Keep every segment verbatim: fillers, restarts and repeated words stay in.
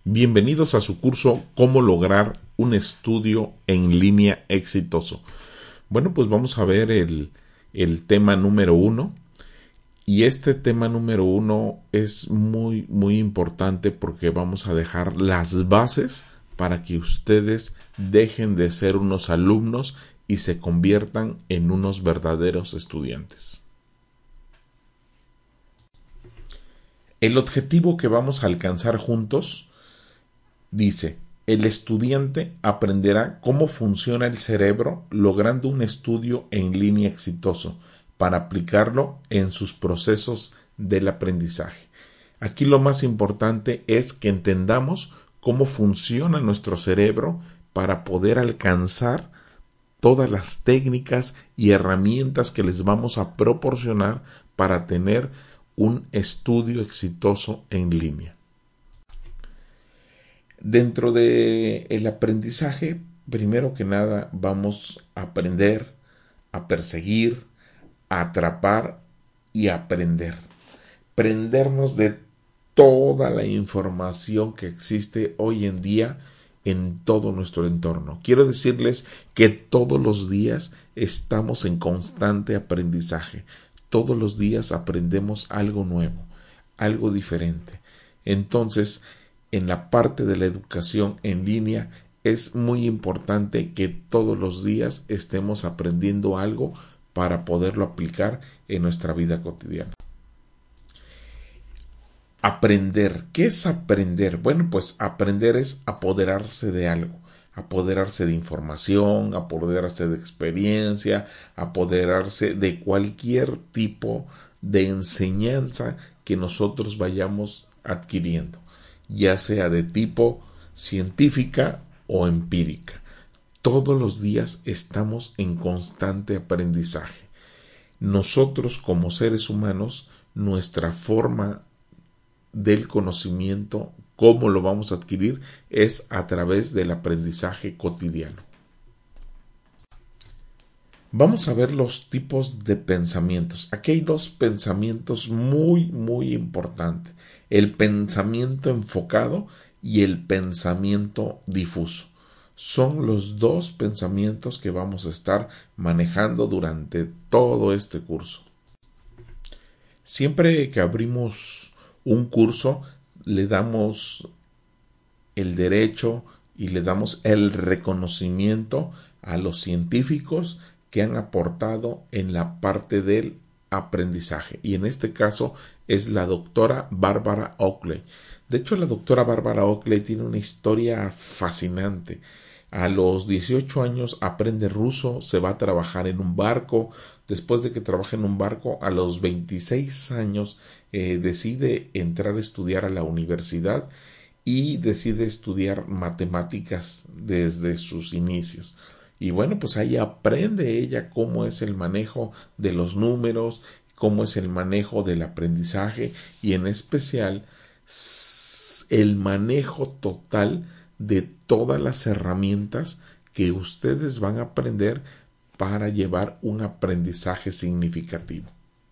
Bienvenidos a su curso Cómo lograr un estudio en línea exitoso. Bueno, pues vamos a ver el, el tema número uno. Y este tema número uno es muy, muy importante porque vamos a dejar las bases para que ustedes dejen de ser unos alumnos y se conviertan en unos verdaderos estudiantes. El objetivo que vamos a alcanzar juntos dice: el estudiante aprenderá cómo funciona el cerebro logrando un estudio en línea exitoso para aplicarlo en sus procesos del aprendizaje. Aquí lo más importante es que entendamos cómo funciona nuestro cerebro para poder alcanzar todas las técnicas y herramientas que les vamos a proporcionar para tener un estudio exitoso en línea. Dentro de el aprendizaje, primero que nada, vamos a aprender, a perseguir, a atrapar y a aprender. Prendernos de toda la información que existe hoy en día en todo nuestro entorno. Quiero decirles que todos los días estamos en constante aprendizaje. Todos los días aprendemos algo nuevo, algo diferente. Entonces, en la parte de la educación en línea es muy importante que todos los días estemos aprendiendo algo para poderlo aplicar en nuestra vida cotidiana. Aprender. ¿Qué es aprender? Bueno, pues aprender es apoderarse de algo, apoderarse de información, apoderarse de experiencia, apoderarse de cualquier tipo de enseñanza que nosotros vayamos adquiriendo, ya sea de tipo científica o empírica. Todos los días estamos en constante aprendizaje. Nosotros como seres humanos, nuestra forma del conocimiento, cómo lo vamos a adquirir, es a través del aprendizaje cotidiano. Vamos a ver los tipos de pensamientos. Aquí hay dos pensamientos muy, muy importantes: el pensamiento enfocado y el pensamiento difuso. Son los dos pensamientos que vamos a estar manejando durante todo este curso. Siempre que abrimos un curso, le damos el derecho y le damos el reconocimiento a los científicos que han aportado en la parte del aprendizaje. Y en este caso es la doctora Barbara Oakley. De hecho, la doctora Barbara Oakley tiene una historia fascinante. A los dieciocho años aprende ruso, se va a trabajar en un barco. Después de que trabaja en un barco, a los veintiséis años eh, decide entrar a estudiar a la universidad y decide estudiar matemáticas desde sus inicios. Y bueno, pues ahí aprende ella cómo es el manejo de los números, cómo es el manejo del aprendizaje y en especial el manejo total de todas las herramientas que ustedes van a aprender para llevar un aprendizaje significativo.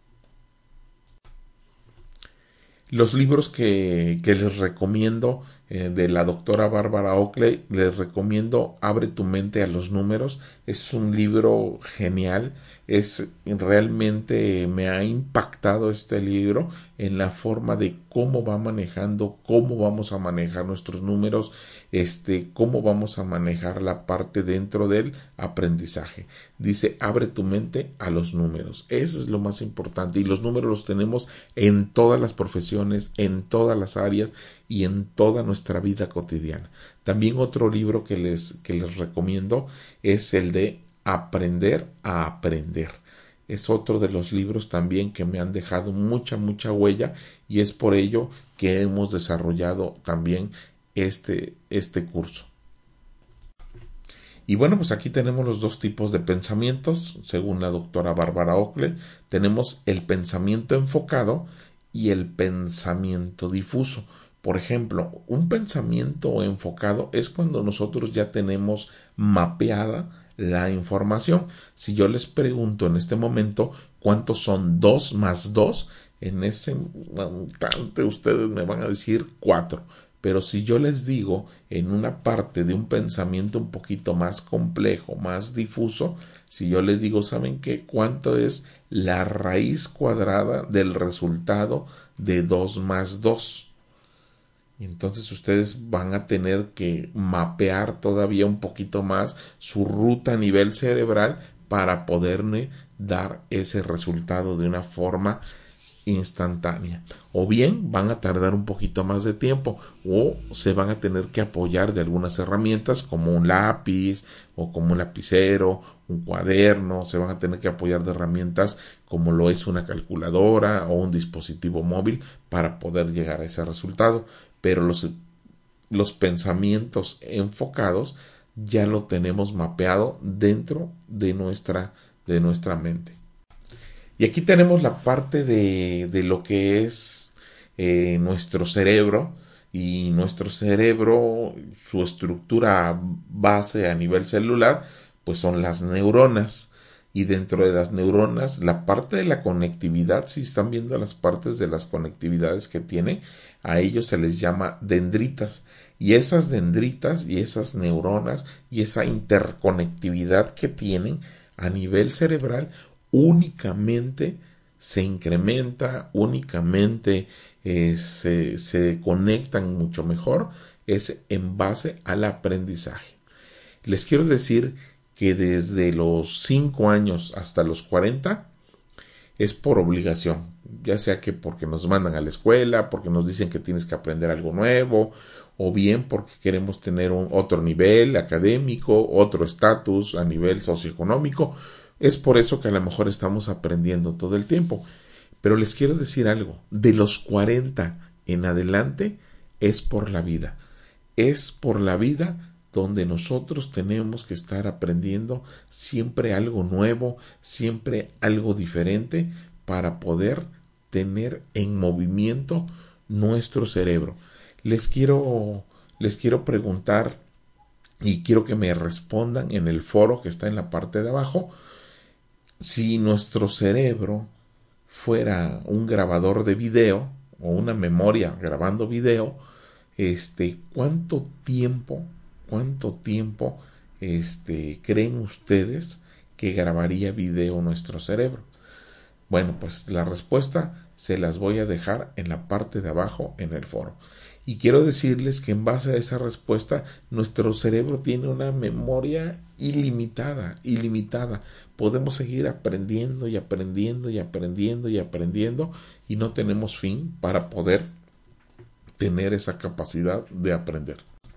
Los libros que, que les recomiendo eh, de la doctora Barbara Oakley, les recomiendo Abre tu mente a los números. Es un libro genial. Es realmente me ha impactado este libro en la forma de cómo va manejando, cómo vamos a manejar nuestros números, este, cómo vamos a manejar la parte dentro del aprendizaje. Dice, abre tu mente a los números. Eso es lo más importante. Y los números los tenemos en todas las profesiones, en todas las áreas y en toda nuestra vida cotidiana. También otro libro que les, que les recomiendo es el de Aprender a Aprender. Es otro de los libros también que me han dejado mucha, mucha huella y es por ello que hemos desarrollado también este, este curso. Y bueno, pues aquí tenemos los dos tipos de pensamientos, según la doctora Barbara Oakley. Tenemos el pensamiento enfocado y el pensamiento difuso. Por ejemplo, un pensamiento enfocado es cuando nosotros ya tenemos mapeada la información. Si yo les pregunto en este momento cuántos son dos más dos, en ese instante ustedes me van a decir cuatro. Pero si yo les digo en una parte de un pensamiento un poquito más complejo, más difuso, si yo les digo, ¿saben qué? ¿Cuánto es la raíz cuadrada del resultado de dos más dos? Y entonces ustedes van a tener que mapear todavía un poquito más su ruta a nivel cerebral para poderme dar ese resultado de una forma instantánea. O bien van a tardar un poquito más de tiempo o se van a tener que apoyar de algunas herramientas como un lápiz o como un lapicero, un cuaderno, se van a tener que apoyar de herramientas como lo es una calculadora o un dispositivo móvil para poder llegar a ese resultado. Pero los, los pensamientos enfocados ya lo tenemos mapeado dentro de nuestra, de nuestra mente. Y aquí tenemos la parte de, de lo que es eh, nuestro cerebro. Y nuestro cerebro, su estructura base a nivel celular, pues son las neuronas. Y dentro de las neuronas, la parte de la conectividad, si están viendo las partes de las conectividades que tiene, a ellos se les llama dendritas. Y esas dendritas y esas neuronas y esa interconectividad que tienen a nivel cerebral únicamente se incrementa, únicamente eh, se, se conectan mucho mejor, es en base al aprendizaje. Les quiero decir que desde los cinco años hasta los cuarenta es por obligación, ya sea que porque nos mandan a la escuela, porque nos dicen que tienes que aprender algo nuevo, o bien porque queremos tener un otro nivel académico, otro estatus a nivel socioeconómico. Es por eso que a lo mejor estamos aprendiendo todo el tiempo. Pero les quiero decir algo, de los cuarenta en adelante es por la vida. Es por la vida donde nosotros tenemos que estar aprendiendo siempre algo nuevo, siempre algo diferente para poder tener en movimiento nuestro cerebro. Les quiero, les quiero preguntar y quiero que me respondan en el foro que está en la parte de abajo. Si nuestro cerebro fuera un grabador de video o una memoria grabando video, este, ¿cuánto tiempo, cuánto tiempo, este, creen ustedes que grabaría video nuestro cerebro? Bueno, pues la respuesta se las voy a dejar en la parte de abajo en el foro. Y quiero decirles que en base a esa respuesta, nuestro cerebro tiene una memoria ilimitada, ilimitada. Podemos seguir aprendiendo y aprendiendo y aprendiendo y aprendiendo y no tenemos fin para poder tener esa capacidad de aprender.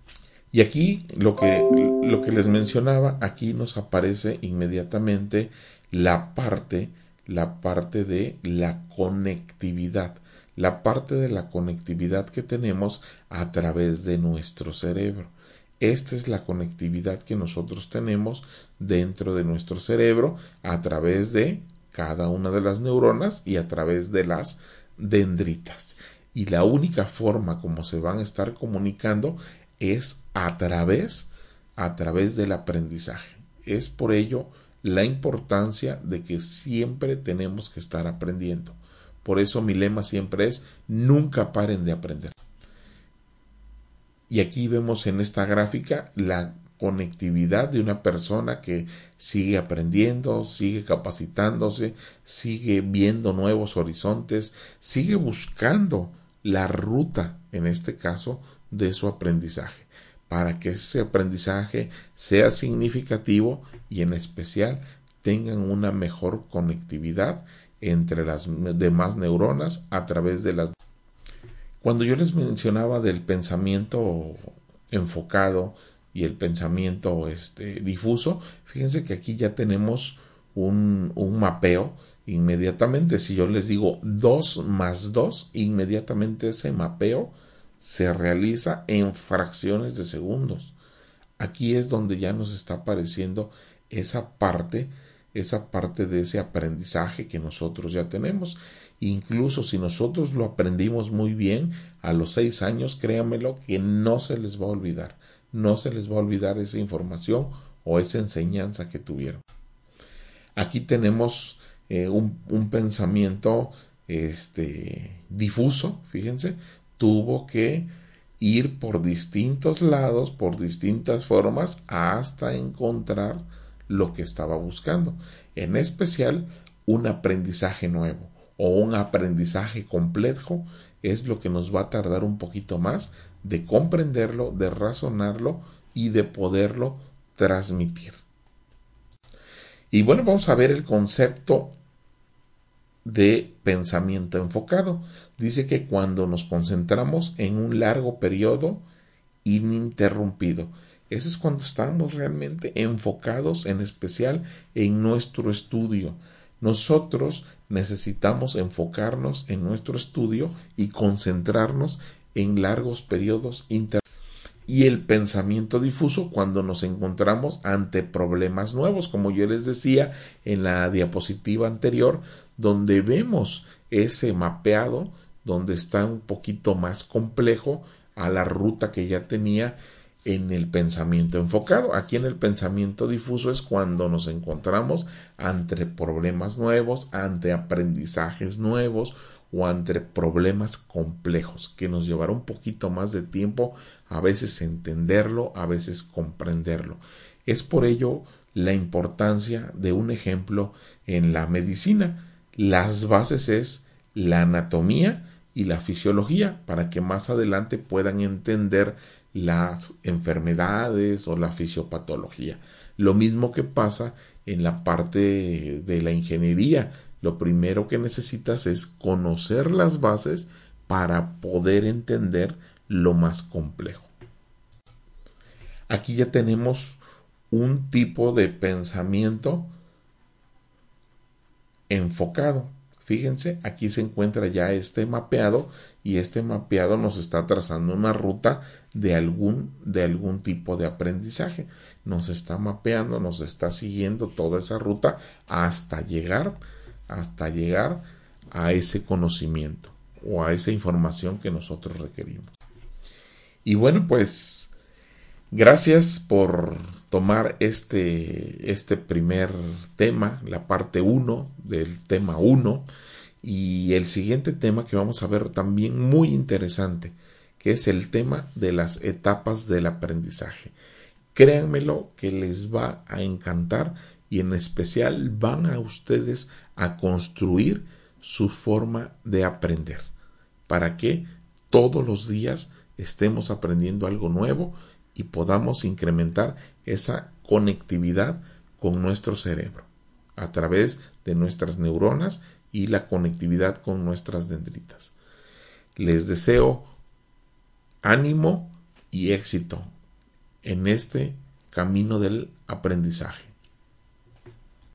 Y aquí lo que, lo que les mencionaba, aquí nos aparece inmediatamente la parte, la parte de la conectividad. La parte de la conectividad que tenemos a través de nuestro cerebro. Esta es la conectividad que nosotros tenemos dentro de nuestro cerebro a través de cada una de las neuronas y a través de las dendritas. Y la única forma como se van a estar comunicando es a través, a través del aprendizaje. Es por ello la importancia de que siempre tenemos que estar aprendiendo. Por eso mi lema siempre es nunca paren de aprender. Y aquí vemos en esta gráfica la conectividad de una persona que sigue aprendiendo, sigue capacitándose, sigue viendo nuevos horizontes, sigue buscando la ruta, en este caso, de su aprendizaje, para que ese aprendizaje sea significativo y en especial tengan una mejor conectividad entre las demás neuronas a través de las. Cuando yo les mencionaba del pensamiento enfocado y el pensamiento este, difuso, fíjense que aquí ya tenemos un, un mapeo inmediatamente. Si yo les digo dos más dos, inmediatamente ese mapeo se realiza en fracciones de segundos. Aquí es donde ya nos está apareciendo esa parte, esa parte de ese aprendizaje que nosotros ya tenemos. Incluso si nosotros lo aprendimos muy bien, a los seis años, créanmelo que no se les va a olvidar, no se les va a olvidar esa información o esa enseñanza que tuvieron. Aquí tenemos eh, un, un pensamiento este, difuso, fíjense, tuvo que ir por distintos lados, por distintas formas, hasta encontrar lo que estaba buscando. En especial, un aprendizaje nuevo o un aprendizaje complejo es lo que nos va a tardar un poquito más de comprenderlo, de razonarlo y de poderlo transmitir. Y bueno, vamos a ver el concepto de pensamiento enfocado. Dice que cuando nos concentramos en un largo periodo ininterrumpido, eso es cuando estamos realmente enfocados, en especial en nuestro estudio. Nosotros necesitamos enfocarnos en nuestro estudio y concentrarnos en largos periodos interrumpidos. Y el pensamiento difuso cuando nos encontramos ante problemas nuevos, como yo les decía en la diapositiva anterior, donde vemos ese mapeado, donde está un poquito más complejo a la ruta que ya tenía en el pensamiento enfocado. Aquí en el pensamiento difuso es cuando nos encontramos ante problemas nuevos, ante aprendizajes nuevos o ante problemas complejos que nos llevará un poquito más de tiempo a veces entenderlo, a veces comprenderlo. Es por ello la importancia de un ejemplo en la medicina. Las bases es la anatomía y la fisiología para que más adelante puedan entender las enfermedades o la fisiopatología. Lo mismo que pasa en la parte de la ingeniería. Lo primero que necesitas es conocer las bases para poder entender lo más complejo. Aquí ya tenemos un tipo de pensamiento enfocado. Fíjense, aquí se encuentra ya este mapeado y este mapeado nos está trazando una ruta de algún, de algún tipo de aprendizaje. Nos está mapeando, nos está siguiendo toda esa ruta hasta llegar, hasta llegar a ese conocimiento o a esa información que nosotros requerimos. Y bueno, pues gracias por tomar este, este primer tema, la parte uno del tema uno, y el siguiente tema que vamos a ver también muy interesante, que es el tema de las etapas del aprendizaje. Créanmelo que les va a encantar y en especial van a ustedes a construir su forma de aprender para que todos los días estemos aprendiendo algo nuevo y podamos incrementar esa conectividad con nuestro cerebro a través de nuestras neuronas y la conectividad con nuestras dendritas. Les deseo ánimo y éxito en este camino del aprendizaje.